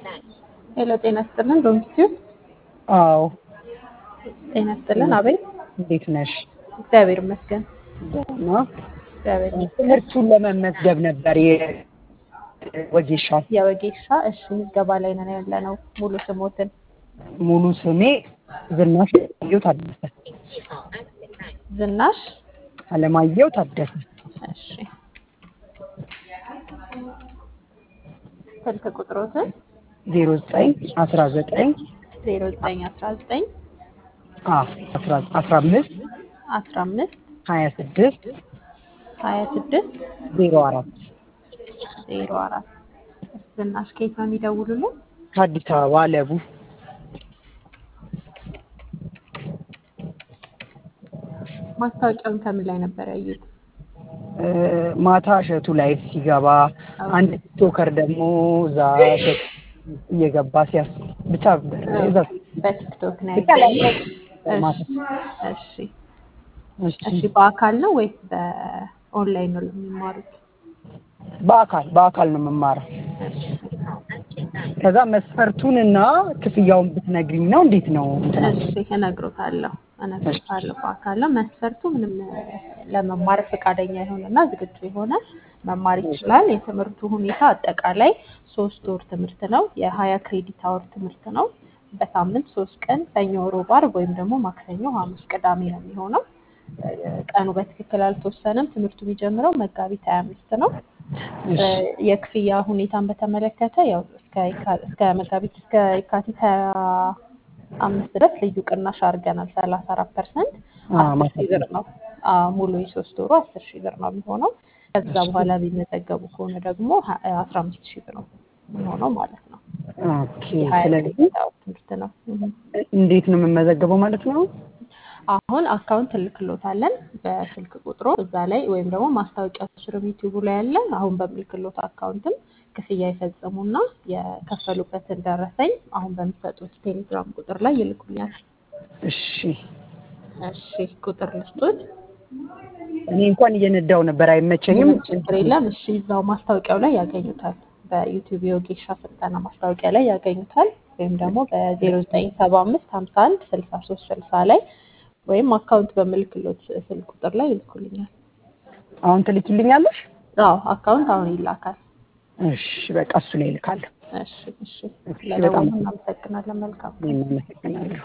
ሄሎ ጤና ይስጥልን ዶንኪቲዩ አዎ ጤና ይስጥልን አቤት እንዴት ነሽ? እግዚአብሔር ይመስገን ደህና። እግዚአብሔር ይመስገን ትምህርቱን ለመመዝገብ ነበር የወጌሻ። የወጌሻ እሺ ምዝገባ ላይ ነን ያለነው ሙሉ ስሞትን ሙሉ ስሜ ዝናሽ አለማየሁ ታደሰ። ዝናሽ አለማየሁ ታደሰ። እሺ ስልክ ቁጥሮትን 0919 0919 15 15 26 26 04 04 ዝናሽ ከየት ነው የሚደውሉልን? ከአዲስ አበባ ለቡ። ማስታወቂያውን ከምን ላይ ነበር ያዩት? ማታ እሸቱ ላይ ሲገባ አንድ ቲክቶከር ደግሞ እዛ እሸቱ እየገባ ሲያስ ብቻ እዛ በቲክቶክ ነው ያየሁት። እሺ በአካል ነው ወይስ በኦንላይን ነው የሚማሩት? በአካል ነው የምማረው። ከዛ መስፈርቱን እና ክፍያውን ብትነግሪኝ ነው። እንዴት ነው? እሺ እነግሮታለሁ። በአካል ነው መስፈርቱ ምንም ለመማር ፈቃደኛ የሆነና ዝግጁ የሆነ መማር ይችላል። የትምህርቱ ሁኔታ አጠቃላይ 3 ወር ትምህርት ነው። የ20 ክሬዲት አወር ትምህርት ነው። በሳምንት 3 ቀን ሰኞ፣ ሮብ፣ ዓርብ ወይም ደግሞ ማክሰኞ፣ ሐሙስ፣ ቅዳሜ ነው የሚሆነው። ቀኑ በትክክል አልተወሰነም። ትምህርቱ የሚጀምረው መጋቢት 25 ነው። የክፍያ ሁኔታን በተመለከተ ያው እስከ መጋቢት እስከ የካቲት 25 ድረስ ልዩ ቅናሽ አድርገናል 34% 10,000 ብር ነው። ሙሉ የ3 ወሩ 10,000 ብር ነው የሚሆነው። ከዛ በኋላ ቢመዘገቡ ከሆነ ደግሞ 15,000 ብር ነው የሚሆነው ማለት ነው። ኦኬ። ስለዚህ ትምህርት ነው። እንዴት ነው የምመዘገበው ማለት ነው? አሁን አካውንት ልክሎታለን በስልክ ቁጥሩ እዛ ላይ ወይም ደግሞ ማስታወቂያው ስር ዩቲዩብ ላይ ያለ አሁን በሚልክሎት አካውንትም ክፍያ ይፈጽሙና የከፈሉበትን ደረሰኝ አሁን በሚሰጡት ቴሌግራም ቁጥር ላይ ይልኩኛል። እሺ ቁጥር ልስጡት። እኔ እንኳን እየነዳው ነበር አይመቸኝም። ችግር የለም። እሺ እዛው ማስታወቂያው ላይ ያገኙታል። በዩቲዩብ የወጌሻ ስልጠና ማስታወቂያ ላይ ያገኙታል። ወይም ደግሞ በ0975 51 63 60 ላይ ወይም አካውንት በምልክሎት ስልክ ቁጥር ላይ ይልኩልኛል። አሁን ትልኪልኛለሽ? አዎ አካውንት አሁን ይላካል። እሺ በቃ እሱ ላይ እልካለሁ። እሺ ለደወሉ እናመሰግናለን። መልካም እናመሰግናለሁ።